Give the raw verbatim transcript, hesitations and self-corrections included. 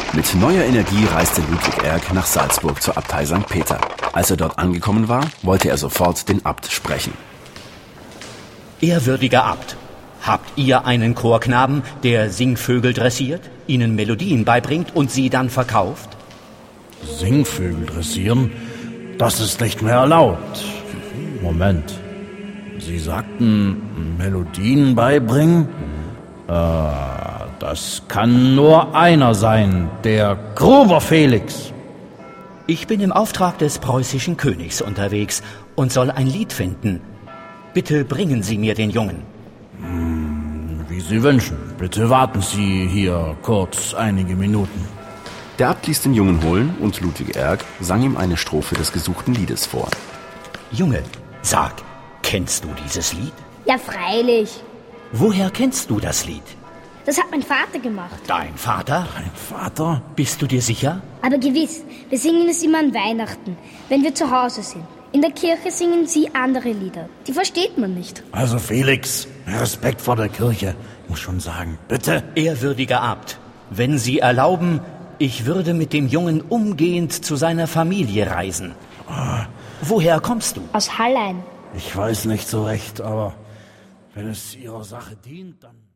Mit neuer Energie reiste Ludwig Erck nach Salzburg zur Abtei Sankt Peter. Als er dort angekommen war, wollte er sofort den Abt sprechen. Ehrwürdiger Abt, habt ihr einen Chorknaben, der Singvögel dressiert, ihnen Melodien beibringt und sie dann verkauft? Singvögel dressieren? Das ist nicht mehr erlaubt. Moment. Sie sagten, Melodien beibringen? Äh, das kann nur einer sein, der Gruber Felix. Ich bin im Auftrag des preußischen Königs unterwegs und soll ein Lied finden. Bitte bringen Sie mir den Jungen. Hm, wie Sie wünschen. Bitte warten Sie hier kurz einige Minuten. Der Abt ließ den Jungen holen und Ludwig Erck sang ihm eine Strophe des gesuchten Liedes vor. Junge, sag, kennst du dieses Lied? Ja, freilich. Woher kennst du das Lied? Das hat mein Vater gemacht. Dein Vater? Dein Vater? Bist du dir sicher? Aber gewiss, wir singen es immer an Weihnachten, wenn wir zu Hause sind. In der Kirche singen sie andere Lieder. Die versteht man nicht. Also Felix, Respekt vor der Kirche, muss schon sagen. Bitte? Ehrwürdiger Abt, wenn Sie erlauben, ich würde mit dem Jungen umgehend zu seiner Familie reisen. Ah. Woher kommst du? Aus Hallein. Ich weiß nicht so recht, aber wenn es Ihrer Sache dient, dann...